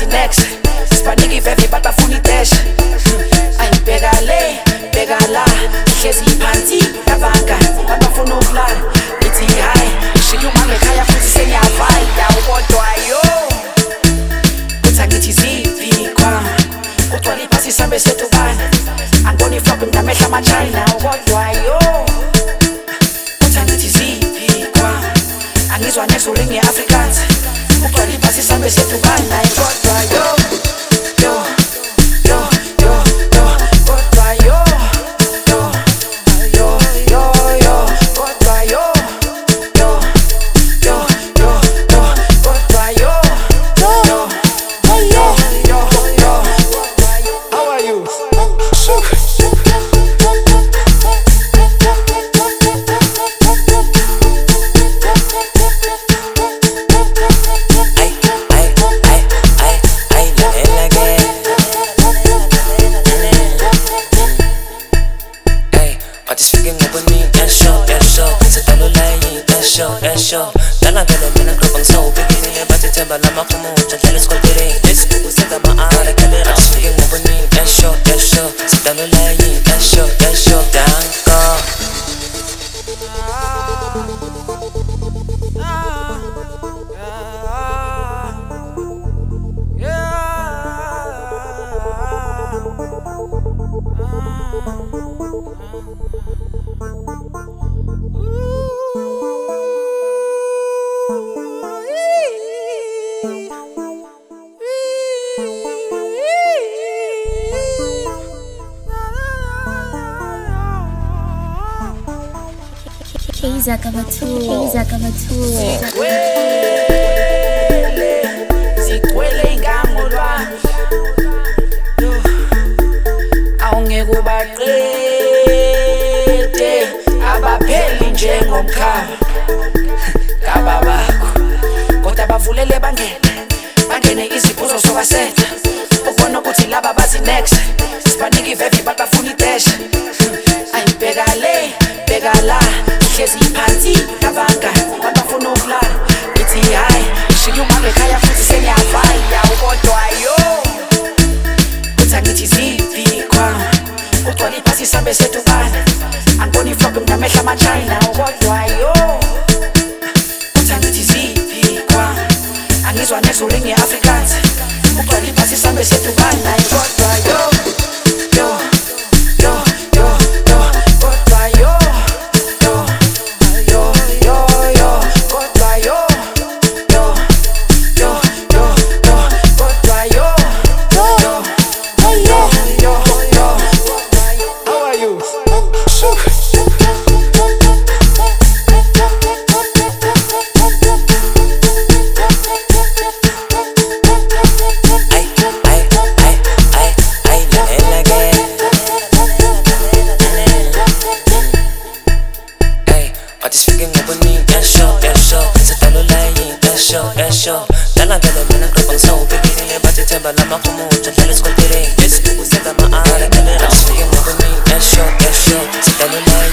next sibaniki veve but bafuna idash ayibheka le bheka la ihlezi phansi abanga abafuna ukulala ithi hayi shiya uma ngekhaya futhi seniyavaya kodwa yo kuthi angithi ziphi kwami kugcwala iphasi sambe sedukana angibona iflop ngamehla ama-China kodwa yo kuthi angithi ziphi kwami angizwa next ulingi e-Afrikaans kugcwala iphasi sambe sedukana kodwa yo Dala vele mina grobang so bigini Bati temba lama kumu Chantele skolpiri This usenda maara kalera Speaking mubuni Esho Sitalo layi Esho Danko Sigwele ingangolwa awungeke ubaqede abapheli njengomkhaba kaba bakho kodwa bavulele bangene iziphuzo sobasetha ubona ukuthi laba bazi next sibaniki veve but bafuna idash ayibheka le bheka la ihlezi phansi abanga abafuna ukulala ithi hayi shiya uma ngekhaya futhi seniyavaya kodwa yo kuthi angithi ziphi kwami kugcwala iphasi sambe sedukana angibona iflop ngamehla ama-China kodwa yo kuthi angithi ziphi kwami angizwa next ulingi e-Afrikaans kugcwala iphasi sambe sedukana kodwa yo Dala vele mina grobang so bigini Bati temba lama kumu Chantele skolpiri This usenda maara kalera Speaking mubuni Esho Sitalo layi